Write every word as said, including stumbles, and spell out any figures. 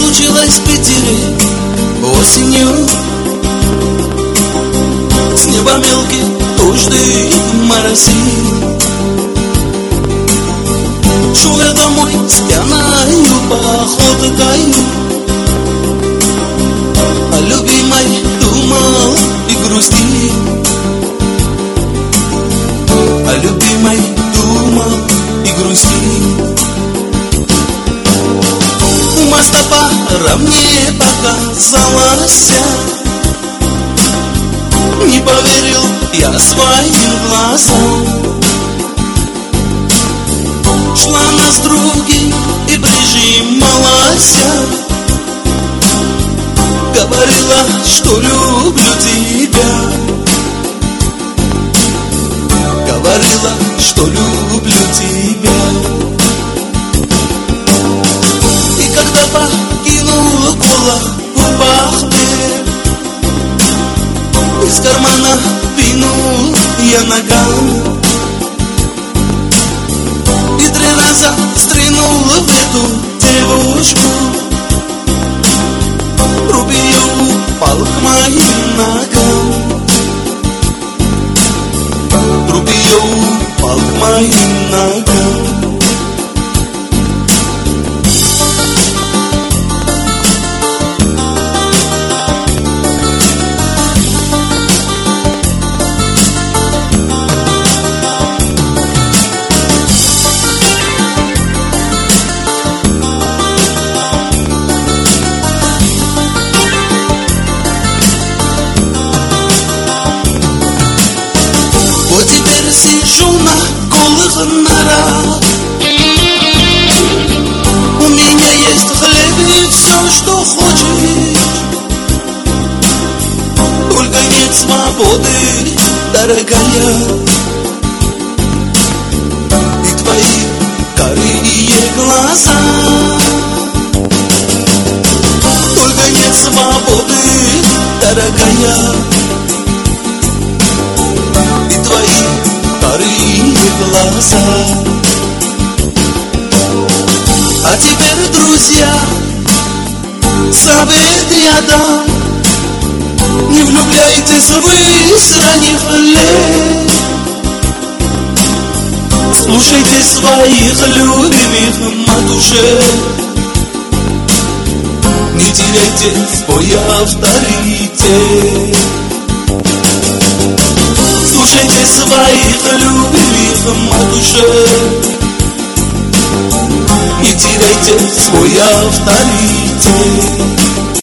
случилось в Питере осенью. С неба мелкий дождь моросил. Шел я домой с пьяною походкой, о любимой думал и грустил. О любимой думал и грустил. У моста пара мне показалась. Не поверил я своим глазам. Шла она с другим и прижималась. Говорила, что люблю тебя. Говорила, что люблю тебя. И когда покинула голову Бахтер, из кармана вынул я наган и три раза стрянул в эту девушку. Труп ее упал к моим ногам. Труп ее упал к моим ногам. Сижу на голых норах. У меня есть хлеб и все, что хочешь. Только нет свободы, дорогая. И твои карие глаза. Только нет свободы, дорогая. И твои карие глаза. А теперь, друзья, совет я дам: не влюбляйтесь вы с ранних лет. Слушайте своих любимых матушек. Не теряйте свой авторитет. Слушайте своих любимых матушек. Не теряйте свой авторитет.